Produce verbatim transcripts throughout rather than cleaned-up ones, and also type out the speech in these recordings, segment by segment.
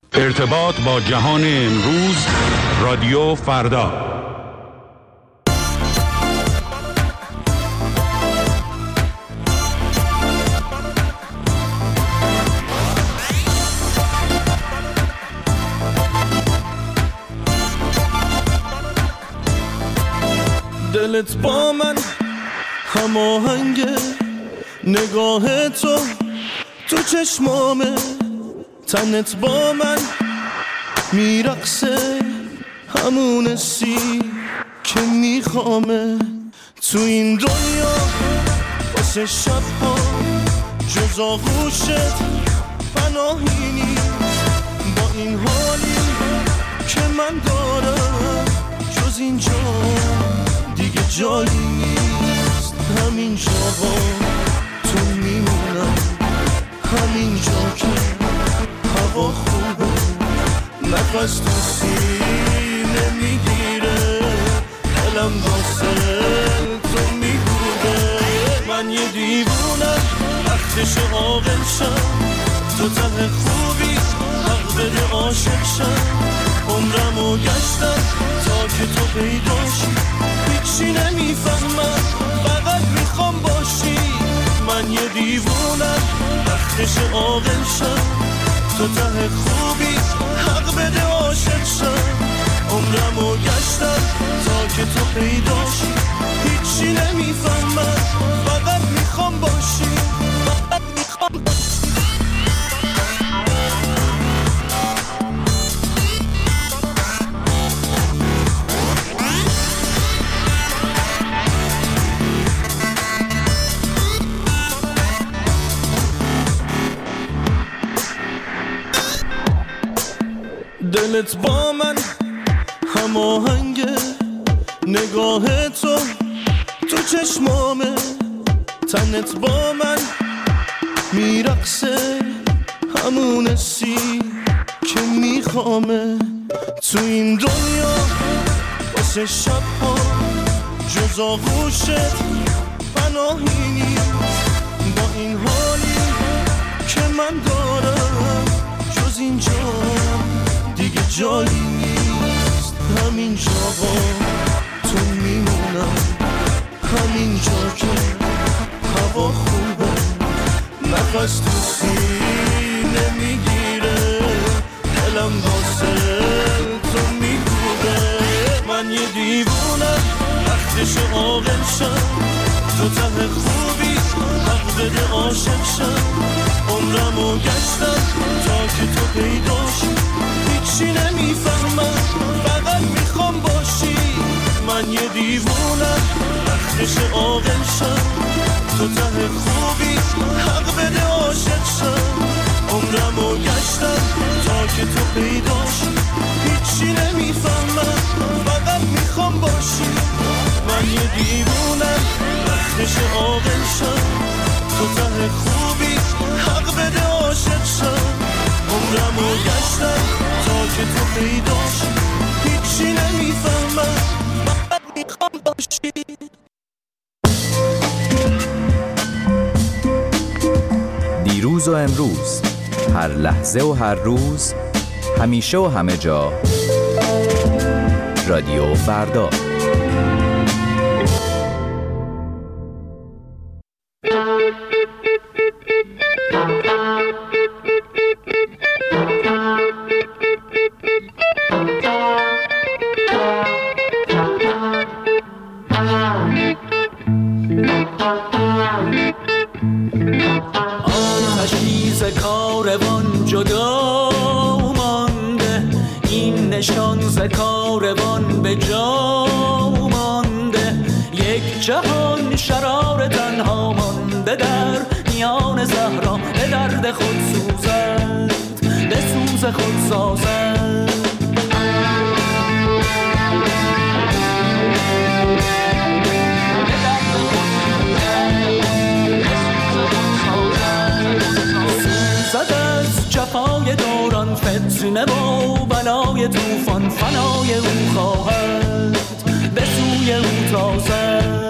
ارتباط با جهان امروز، رادیو فردا. دلت با من هماهنگه، نگاه تو تو چشمامه، تنت با من میرقصه، همون حسی که میخوامه. تو این دنیا واسه شبها جز آغوشت پناهی نیست، با این حالی که من دارم جز اینجا دیگه جایی نیست. همین جاها تو میمونم، همین جا که هوا خوبه، نفس تو سینه میگیره، دلم واسه تو میگوده. من یه دیوونم وقتش عاقل شم، تو ته خوبی حق بده عاشق شم. عمرمو گشتم تا که تو پیداشی، هیچی نمیفهمم فقط میخوام باشی. من یه دیوونم وقتش عاقل شم، تو ته خوبی حق بده عاشق شم. عمرمو گشتم تا که تو پیداشی، هیچی نمیفهمم فقط میخوام باشی، فقط میخوام باشی. دلت با من هماهنگه، نگاه تو تو چشمامه، تنت با من میرقصه، همون حسی که میخوامه. تو این دنیا واسه شبها جز آغوشت پناهی نیست، با این حالی که من دارم جز اینجا دیگه جایی نیست. همین جاها تو میمونم، همین جا که هوا خوبه، نفس تو سینه میگیره، دلم واسه تو میگوده. من یه دیوونم وقتش عاقل شم، تو ته خوبی حق بده عاشق شم. عمرمو گشتم تا که تو پیداشی، هیچی نمیفهمم فقط میخوام باشی. من یه دیوونم وقتش عاقل شم، تو ته خوبی حق بده عاشق شم. عمرمو گشتم تا که تو پیداشی، هیچی نمیفهمم فقط میخوام باشی. من یه دیوونم وقتش عاقل شم، تو ته خوبی حق بده عاشق شم. عمرمو گشتم تا که تو پیداشی، هیچی نمیفهمم فقط میخوام باشی. دیروز و امروز، هر لحظه و هر روز، همیشه و همه جا، رادیو فردا. کاروان به جا مانده، یک جهان شرار تنها مانده در میان صحرا، به درد خود سوزد، به سوز خود سازد. سوزد از جفای دوران، فتنه و بلای طوفان، فنای او خواهد به سوی او تازد.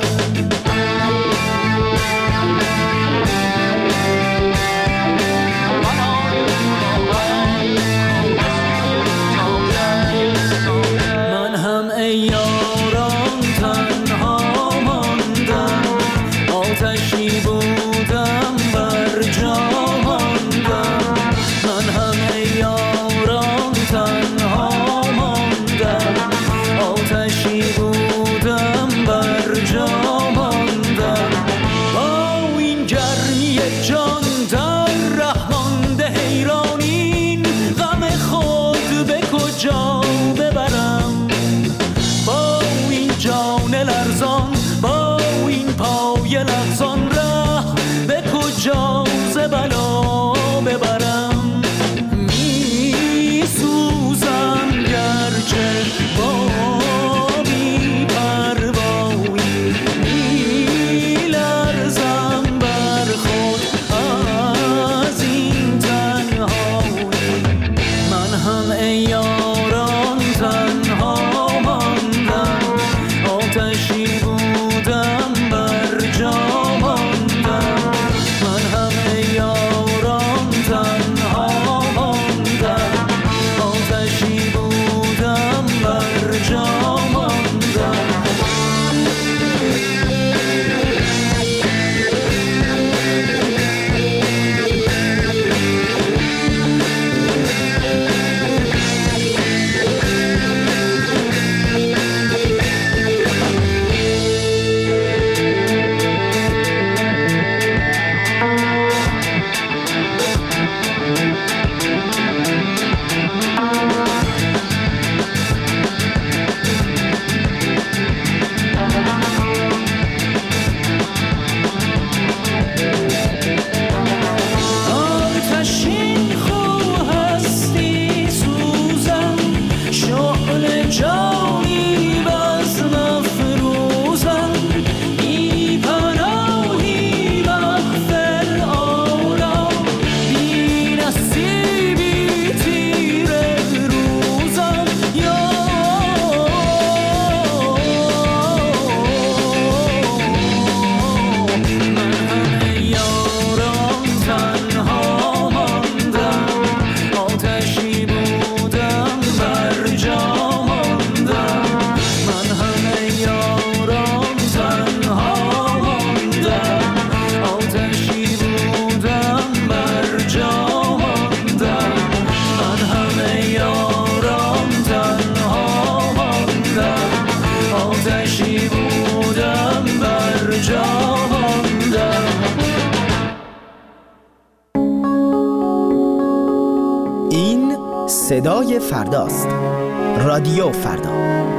این صدای فرداست. رادیو فردا.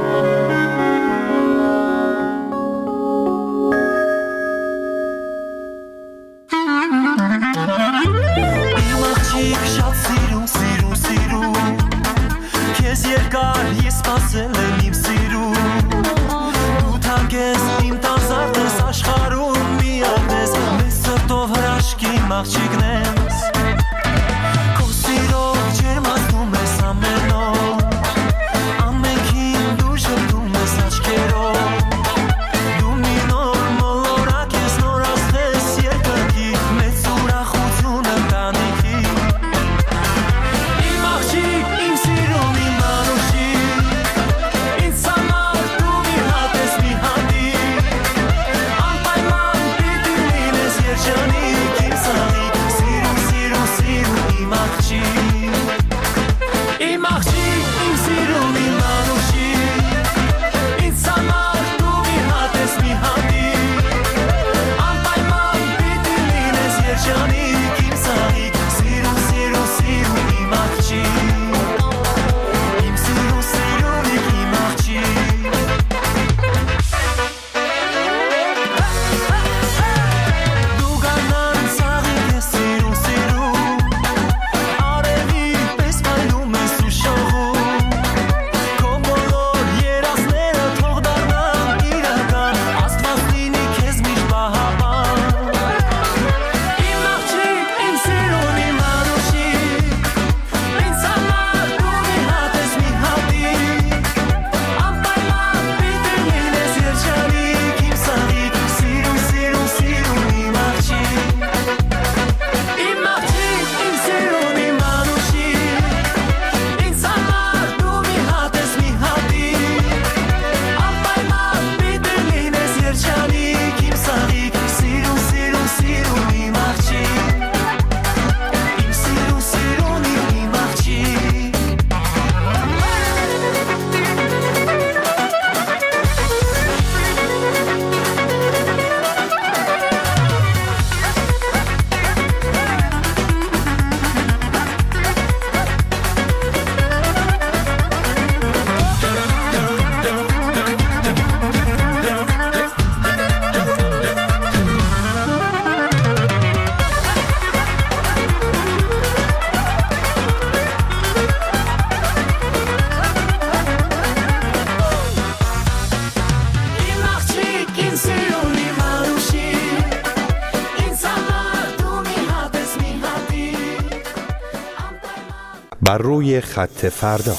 بر روی خط فردا.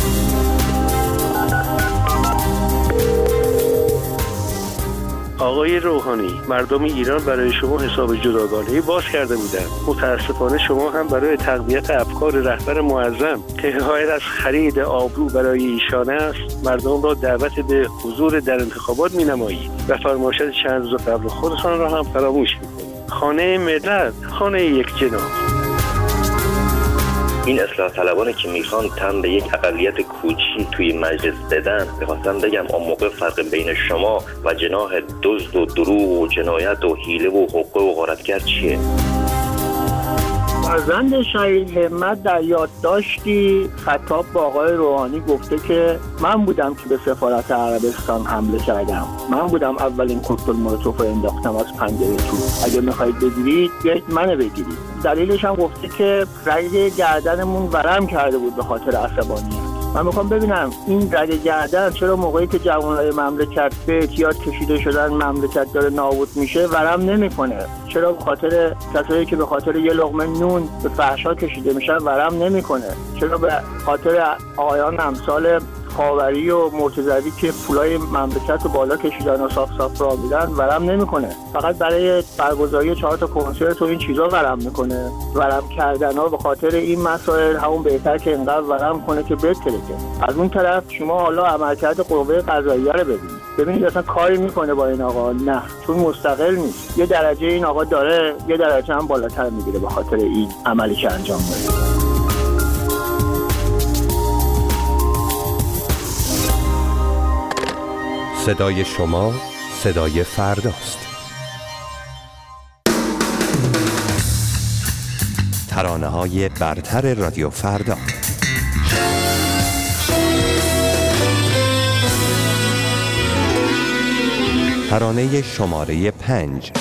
آقای روحانی، مردم ایران برای شما حساب جداگانه‌ای باز کرده بودند. متاسفانه شما هم برای تقویت افکار رهبر معظم که حمایت از خرید آبرو برای ایشان است، مردم را دعوت به حضور در انتخابات می‌نمایید و فرمایشات چند روز قبل خودتان را هم فراموش می‌کنید. خانه ملت، خانه یک جناح. این اصلاح طلبانی که میخوان تن به یک اقلیت کوچی توی مجلس بدن، میخواستم بگم اون موقع فرق بین شما و جناح دزد و دروغ و جنایت و حیله و حقوق و غارتگر چیه؟ فرزند شهید همت در یادداشتی خطاب با آقای روحانی گفته که من بودم که به سفارت عربستان حمله کردم، من بودم اولین کوکتل مولوتوف رو انداختم از پنجره تو، اگه میخواید بگیرید بیایید منو بگیرید. دلیلش هم گفته که رگ گردنمون ورم کرده بود به خاطر عصبانیت. من میخوام ببینم این رگ گردن چرا موقعی که جوانای مملکت به اعتیاد کشیده شدن، مملکت داره نابود میشه، ورم نمیکنه؟ چرا به خاطر کسایی که به خاطر یه لقمه نون به فحشا کشیده میشن ورم نمیکنه؟ چرا به خاطر آقایان امثال خاوری و مرتضوی که پولای مملکت رو بالا کشیدن و صاف صاف را میدن ورم نمیکنه؟ فقط برای برگزاری چهار تا کنسرت و این چیزا ورم میکنه. ورم کردن ها به خاطر این مسائل همون بهتر که اینقدر ورم کنه که بترکه. از اون طرف شما حالا عملکرد قوه قضاییه رو ببینید، ببینید اصلا کاری میکنه با این آقا؟ نه، چون مستقل نیست. یه درجه این آقا داره، یه درجه هم بالاتر میگیره به خاطر این عملی که انجام میده. صدای شما، صدای فرداست. ترانه‌های برتر رادیو فردا. ترانه شماره پنج.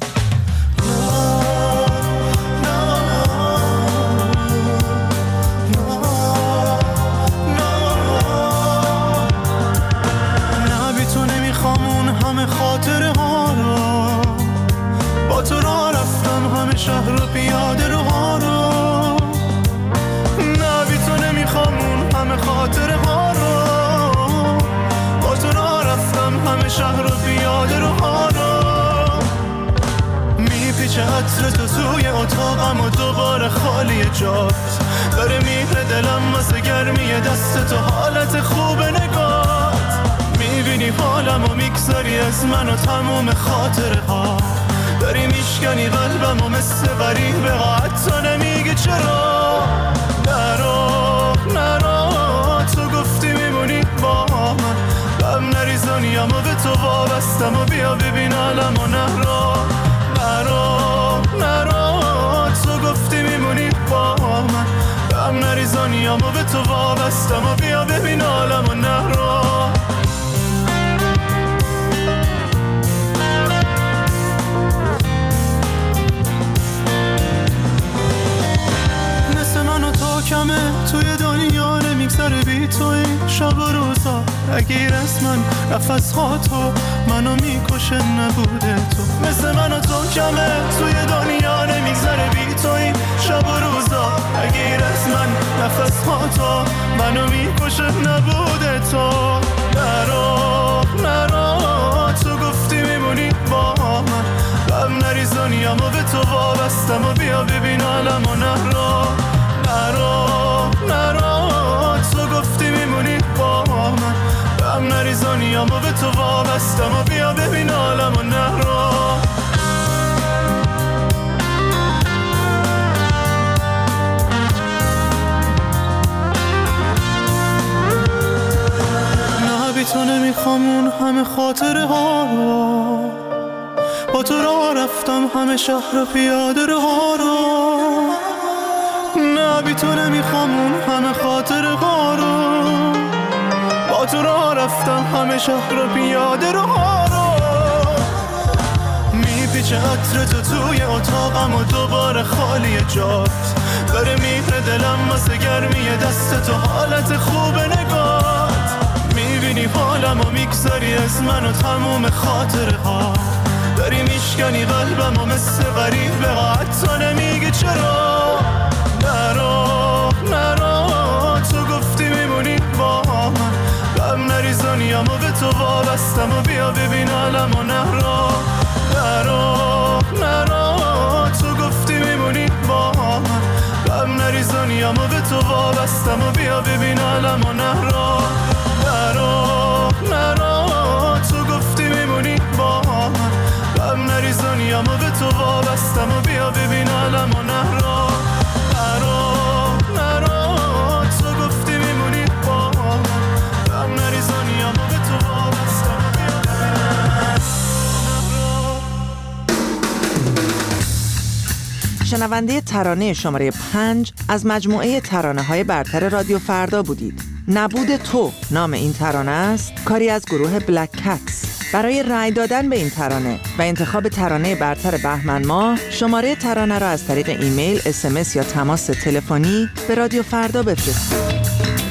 خاطره ها رو با تو را رفتم همه شهر و پیاده رو ها رو نه بی تو نمیخوام اون همه خاطره ها رو با تو را رفتم همه شهر و پیاده رو ها رو میپیچه عطر تو توی اتاقم و دوباره خالی جات داره میره دلم واسه گرمی دست تو حالت خوب نگاه میبینی حالم و میگذاری از من و تموم خاطره ها داری میشکنی قلبم و مثل غریبه ها حتی نمیگی چرا نرو نرو تو گفتی میمونی با من غم نریزانیم و به تو وابستم و بیا ببین عالم و نرو نرو نرو تو گفتی میمونی با من غم نریزانیم و به تو وابستم و بیا ببین عالم و نرو کمه توی دنیا نمیگذره بی توی شب و روزا اگیر از من نفس ها تو منو میکشه نبوده تو مثل من و تو کمه توی دنیا نمیگذره بی توی شب و روزا اگیر از من نفس ها تو منو میکشه نبوده تو نرو نرو تو گفتی میمونی با من غم نریزانیم و به تو وابستم و بیا ببین عالم و نرو نرو نرو تو گفتی میمونی با من غم نریزانیم و به تو وابستم و بیا ببین عالم و نرو نه بی تو نمیخوام اون همه خاطره ها رو با تو را رفتم همه شهر و پیاده رو ها رو نه بی تو نمیخوام اون همه خاطره ها رو با تو را رفتم همه شهر و پیاده رو ها رو میپیچه عطر تو توی اتاقم و دوباره خالی جات داره میره دلم واسه گرمی دست تو حالت خوب نگات میبینی حالم و میگذاری از من و تموم خاطره ها داری میشکنی قلبم و مثل غریبه ها حتی نمیگی چرا نرو نرو تو گفتی میمونی با من غم نریزانیم و به تو وابستم و بیا ببین عالم و نرو نرو نرو تو گفتی میمونی با من غم نریزانیم و به تو وابستم و بیا ببین عالم و نرو نرو نرو تو گفتی میمونی با من غم نریزانیم و به تو وابستم و بیا ببین عالم و نرو نرو نرو تو گفتی میمونی با من غم نریزانیم و به تو وابستم و بیا ببین شنونده ترانه شماره پنج از مجموعه ترانه های برتر رادیو فردا بودید. نبود تو نام این ترانه است، کاری از گروه بلک کتس. برای رأی دادن به این ترانه و انتخاب ترانه برتر بهمن ماه شماره ترانه را از طریق ایمیل، اس ام اس یا تماس تلفنی به رادیو فردا بفرستید.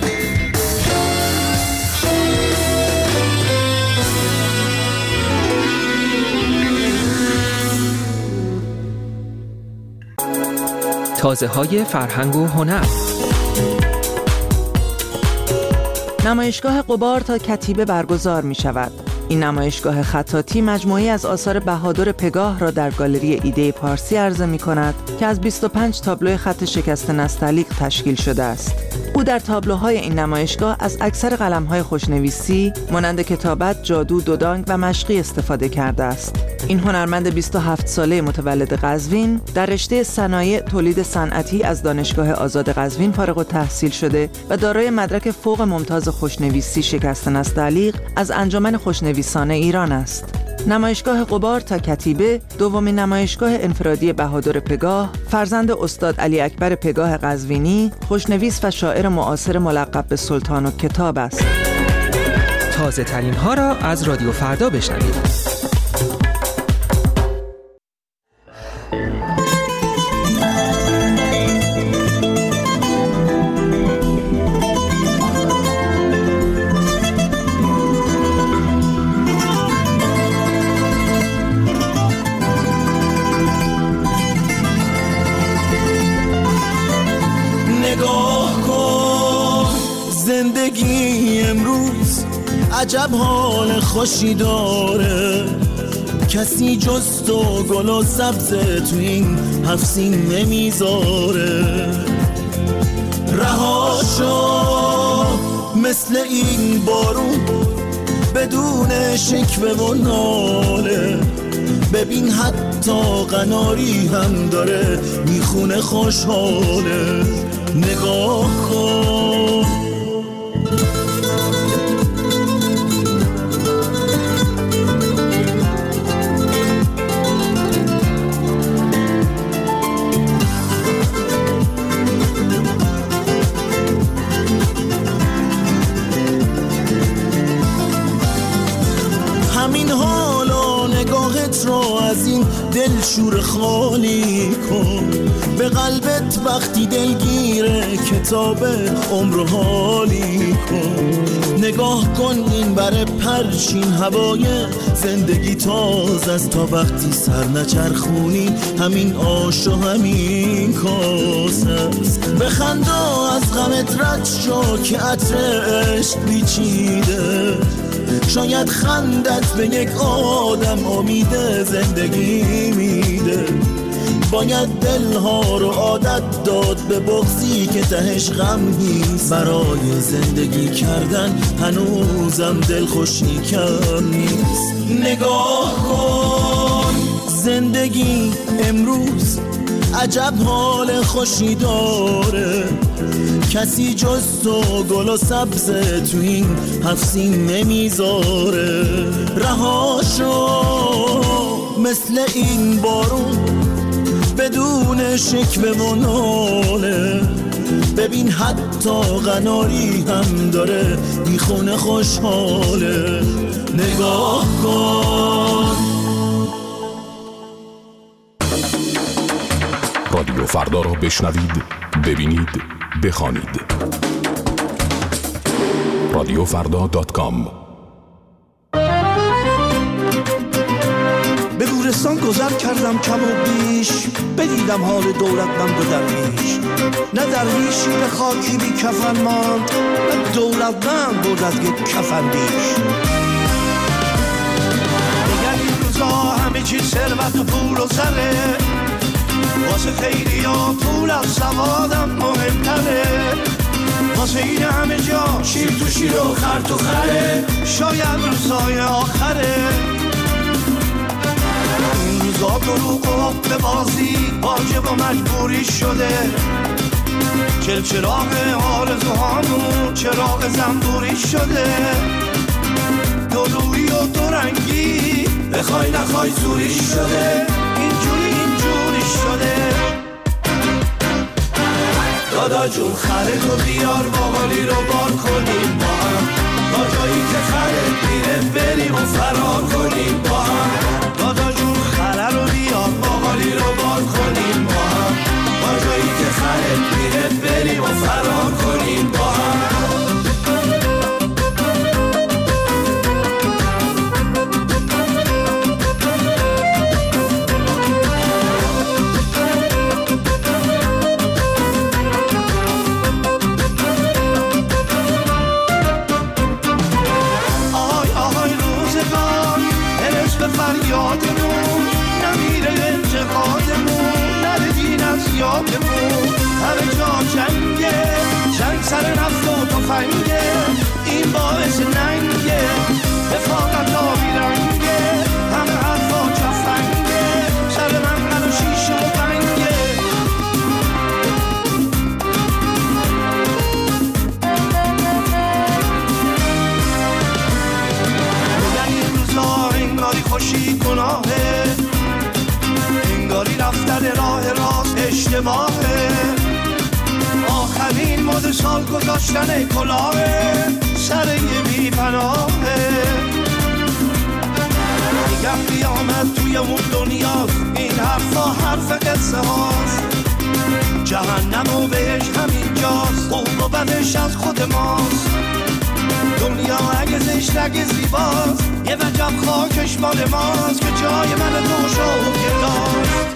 تازه‌های فرهنگ و هنر. نمایشگاه غبار تا کتیبه برگزار می شود. این نمایشگاه خطاطی مجموعی از آثار بهادر پگاه را در گالری ایده پارسی عرضه می کند که از بیست و پنج تابلوی خط شکست نستعلیق تشکیل شده است. او در تابلوهای این نمایشگاه از اکثر قلم‌های خوشنویسی مانند کتابت، جادو، دودانگ و مشقی استفاده کرده است. این هنرمند بیست و هفت ساله متولد قزوین در رشته صنایع تولید صنعتی از دانشگاه آزاد قزوین فارغ التحصیل شده و دارای مدرک فوق ممتاز خوشنویسی شکست نستعلیق از انجمن خوشنویسان ایران است. نمایشگاه غبار تا کتیبه دومین نمایشگاه انفرادی بهادر پگاه، فرزند استاد علی اکبر پگاه قزوینی، خوشنویس و شاعر معاصر ملقب به سلطان و کتاب است. تازه ترین ها را از رادیو فردا بشنوید. زندگی امروز عجب حال خوشی داره، کسی جز تو گل و سبز تو این هفت سین نمیذاره. رها شو مثل این بارون بدون شکوه و ناله، ببین حتی قناری هم داره میخونه خوشحاله. نگاه کن همین حالا نگاهت رو از این دل شور خالی کن، به قلبت وقتی دلگیره کتاب عمر حالی کن. نگاه کن این بر پرچین هوای زندگی تازه است، تا وقتی سر نچرخونی همین آش و همین کاسه است. بخند و از غمت رد شو که عطر عشق پیچیده، شاید خندت به یک آدم امید زندگی میده. باید دلها رو عادت داد به بغضی که تهش غم نیست، برای زندگی کردن هنوزم دل خوشی کم نیست. نگاه کن زندگی امروز عجب حال خوشی داره، کسی جز تو گل و سبز تو این هفت سین نمیذاره. رها شو مثل این بارون بدون شکوه و ناله، ببین حتی قناری هم داره میخونه خوشحاله. نگاه کن رادیو فردا را بشنوید، ببینید، بخوانید. رادیو فردا دات کام. به گورستان گذر کردم کم و بیش، بدیدم حال دولتمند و درویش. نه درویشی به خاکی بی کفن ماند، نه دولتمند بود از یک کفن بیش. دیگر این روزا همه چیز ثروت و پول و زره، واسه خیلی ها پول از سوادم مهمتره. واسه این همه جا شیر تو شیر و خر تو خره، شاید روزای آخره. این روزا دروغ و به بازی واجب و مجبوری شده، چلچراغ آرزوهامون چراغ زنبوری شده. دو روی و دو رنگی بخوای نخوای زوری شده، اینجوری اینجوری شده. دادا جون خره تو بیار باقالی رو بار کنیم با هم، تا جایی که خره میره بریم و فرار کنیم با هم. دادا جون خره رو بیار باقالی رو بار کنیم با هم، تا جایی که خره میره بریم و فرار کنیم با هم. فریادمون نمیره انتقادمون، نره دین از یادمون. همه جا جنگه، جنگ سر نفت و تفنگه، این باعث ننگه، رفاقت آبی رنگه. همه حرفا جفنگه، سر من قل و شیشه و بنگه. میگن این روزا انگاری خوشی سال گذاشتن کلاهه سر یه بی پناهه. میگم قیامت توی اون دنیاست، این حرفا حرف قصه هاست. جهنم و بهش همینجاست، خوب و بدش از خود ماست. دنیا اگه زشت اگه زیباست، یه وجب خاکش مال ماست که جای من تو شوکه داست.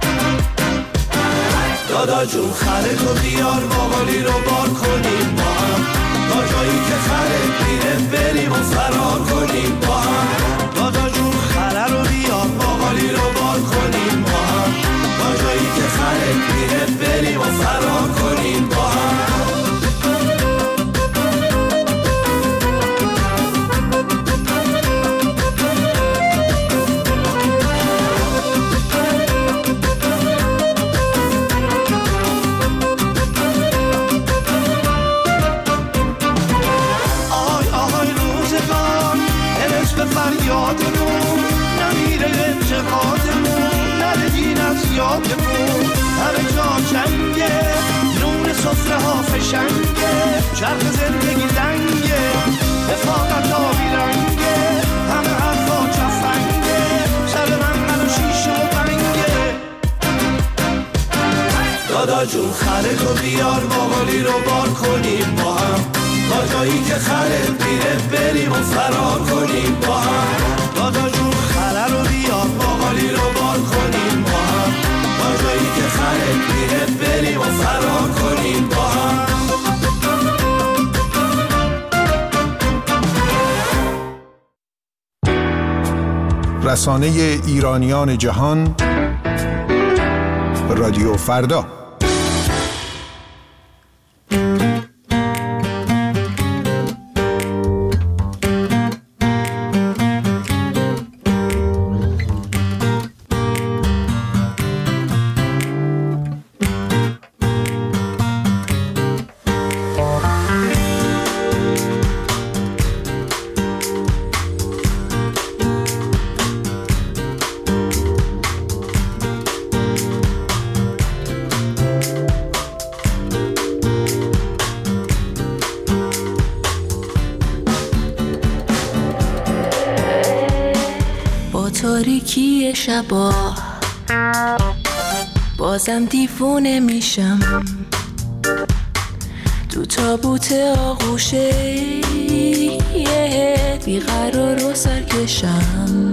دادا جون خره تو بیار باقالی رو بار کنیم با هم، تا جایی که خره میره بریم و فرار کنیم با هم. دادا جون خره رو بیار باقالی رو بار کنیم با هم، تا جایی که خره میره بریم و فرار کنیم با هم. فریادمون نمیره انتقادمون، نره دین از یادمون. همه جا جنگه، نون سفره ها فشنگه، چرخ زندگی لنگه، رفاقت آبی رنگه، همه حرفا چفنگه، سر من من و شیشه و بنگه. دادا جون خره تو بیار باقالی رو بار کنیم با هم، تا جایی که خره میره بریم و فرار کنیم با هم. دادا جون خره رو بیار باقالی رو بار کنیم با هم، تا جایی که خره میره بریم و فرار کنیم با هم. رسانه ایرانیان جهان رادیو فردا. تاریکی شبا بازم دیوونه میشم، تو تابوت آغوشه بیقرار و سرکشم،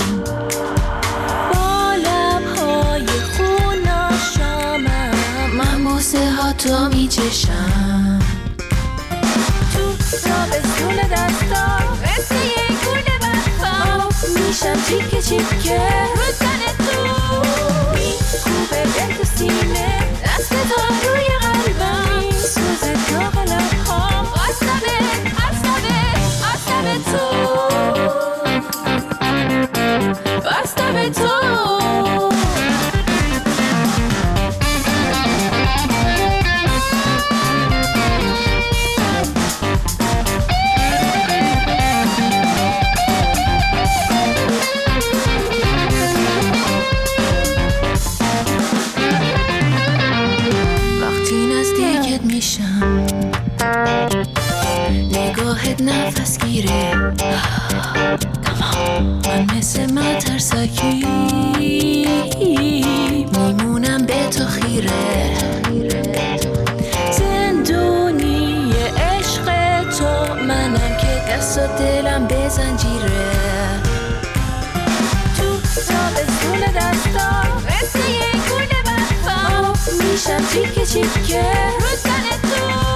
با لبهای خوناشامم من بوسه ها تو میچشم، تو تابستون دستا مثل یک گونه برفا میشم چیکه چیکه رو تن تو، میکوبه به تو سینه دست تا روی قلبم، میسوزه تا قلبهام آسمه آسمه آسمه تو آسمه تو. نگاهت نفس گیره تمام، من مثل مترسکی میمونم به تو خیره، زندونی عشق تو منم که دست و دلم به زنجیره، تو تابستون دستا مثل یک گونه برفا میشم چیکه چیکه رو تن تو،